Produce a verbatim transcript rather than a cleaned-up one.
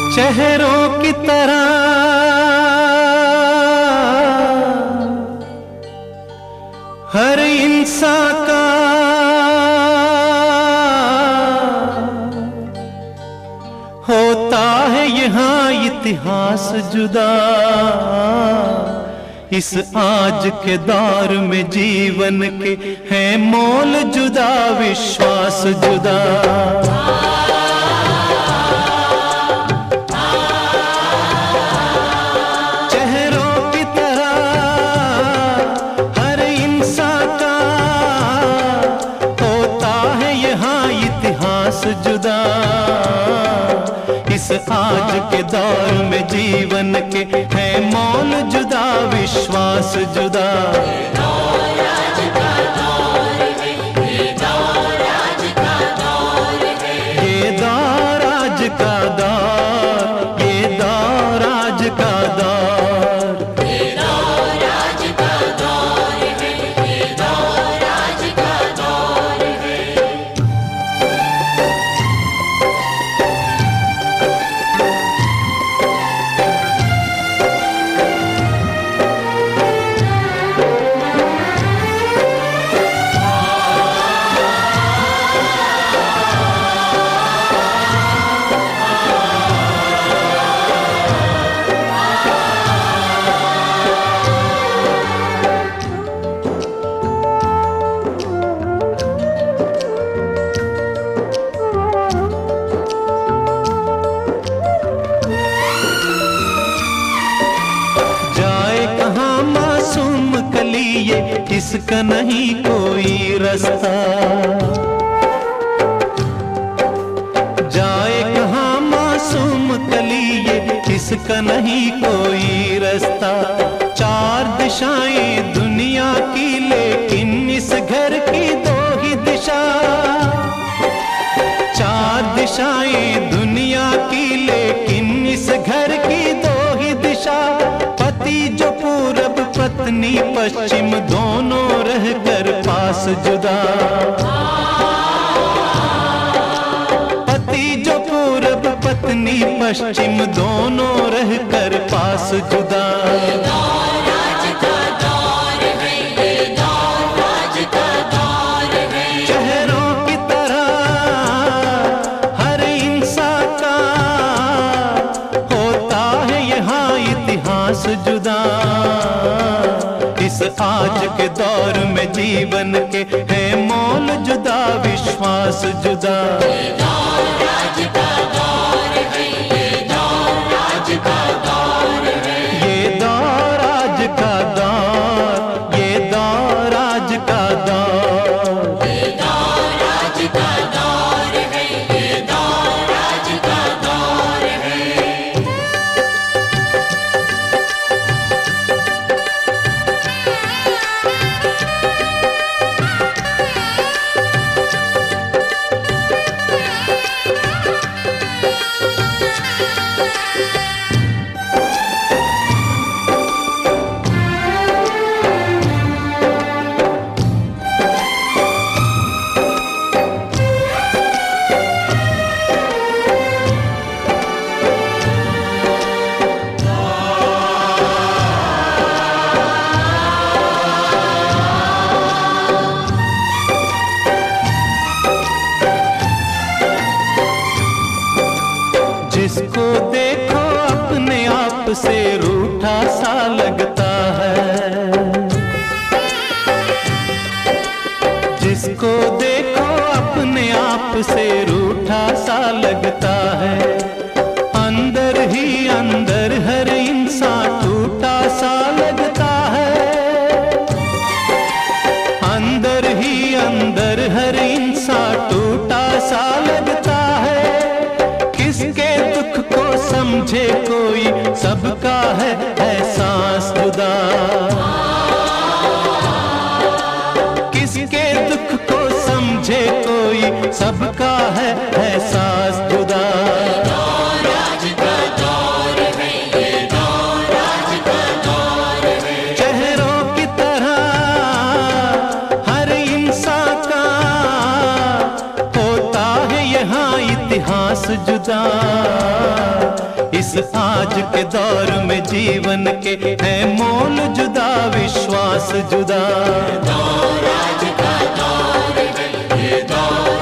चेहरों की तरह हर इंसान का होता है यहाँ इतिहास जुदा। इस आज के दौर में जीवन के है मोल जुदा, विश्वास जुदा। जुदा इस आज के दौर में जीवन के है मोल जुदा, विश्वास जुदा। ये दौर आज का दौर है, ये दौर आज का दौर है, ये दौर आज का दौर, ये दौर आज का दौर, ये दौर आज का दौर है, ये दौर आज का दौर है। इसका नहीं कोई रास्ता, जाए कहाँ मासूम कली, ये इसका नहीं कोई रास्ता। चार दिशाएं दुनिया की लेकिन इस घर की दो ही दिशा, चार दिशाएं दुनिया की लेकिन इस घर की दो ही दिशा। पति जो पूरब पत्नी पश्चिम दोनों रहकर पास जुदा, पति जो पूरब पत्नी पश्चिम दोनों रहकर पास जुदा। ये दौर आज का दौर है, ये दौर आज का दौर है। चेहरों की तरह हर इंसान का होता है यहाँ इतिहास जुदा। इस आज के दौर में जीवन के है मोल जुदा, विश्वास जुदा। ये दौर आज का दौर है, ये दौर आज का दौर है, ये दौर आज का दौर, ये दौर आज का दौर, ये दौर आज का दौर है, ये दौर आज का दौर है। जिसको देखो अपने आप से रूठा सा लगता है, जिसको देखो अपने आप से रूठा सा लगता है। अंदर ही अंदर हर इंसान टूटा सा लगता है, अंदर ही अंदर हर इंसान टूटा सा लगता है। किसके दुख को समझे कोई, सबका है एहसास जुदा। किसके दुख को समझे कोई, सबका है एहसास जुदा। ये दौर आज का दौर है, ये दौर आज का दौर है। चेहरों की तरह हर इंसान का होता है यहाँ इतिहास जुदा। इस आज के दौर में जीवन के है मोल जुदा, विश्वास जुदा। दौर आज का दौर है, ये दौर